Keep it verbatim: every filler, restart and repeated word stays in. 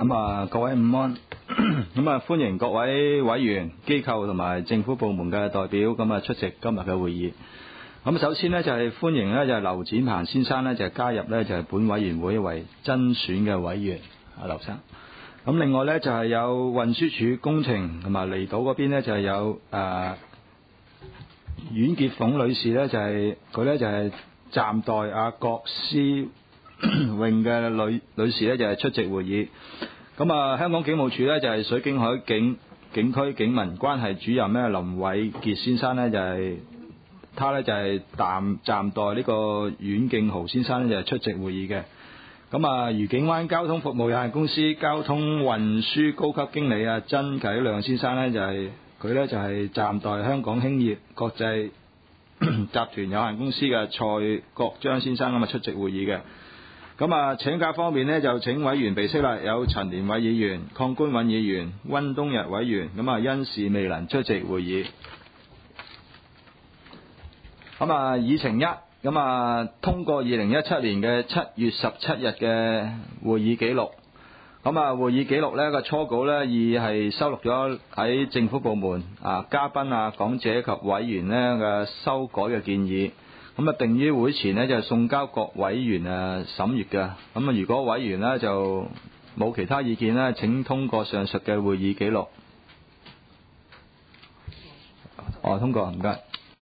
咁啊，各位午安。咁啊，歡迎各位委員、機構同埋政府部門嘅代表咁啊出席今日嘅會議。咁首先呢，就係歡迎呢，就係劉展鵬先生呢，就係加入呢，就係本委員會為增選嘅委員。啊，劉生。咁另外呢，就係有運輸署工程同埋離島嗰邊呢，就係有誒阮潔鳳女士呢，就係佢呢，就係暫代阿郭思穎嘅女女士呢，就係出席會議。咁啊，香港警務處呢，就係水警海警警區警民關係主任呢，林偉傑先生呢，就係他呢，就係暫暫代呢個阮敬豪先生呢，就係出席會議嘅。咁啊，愉景灣交通服務有限公司交通運輸高級經理啊曾啟亮先生呢，就係佢呢，就係暫代香港興業國際集團有限公司嘅蔡國章先生咁啊出席會議嘅。咁啊，請假方面呢，就請委員備悉啦，有陳連偉議員、鄺官穩議員、溫東日委員，咁啊因事未能出席會議。咁啊，議程一，咁啊通過二零一七年嘅七月十七日嘅會議記錄。咁啊，會議記錄呢個初稿呢，已係收錄咗喺政府部門啊嘉賓啊講者及委員呢嘅修改嘅建議。咁啊，定於會前呢，就送交各委員啊審閱嘅。咁啊，如果委員呢就冇其他意見呢，請通過上述嘅會議記錄。哦，通過，唔該。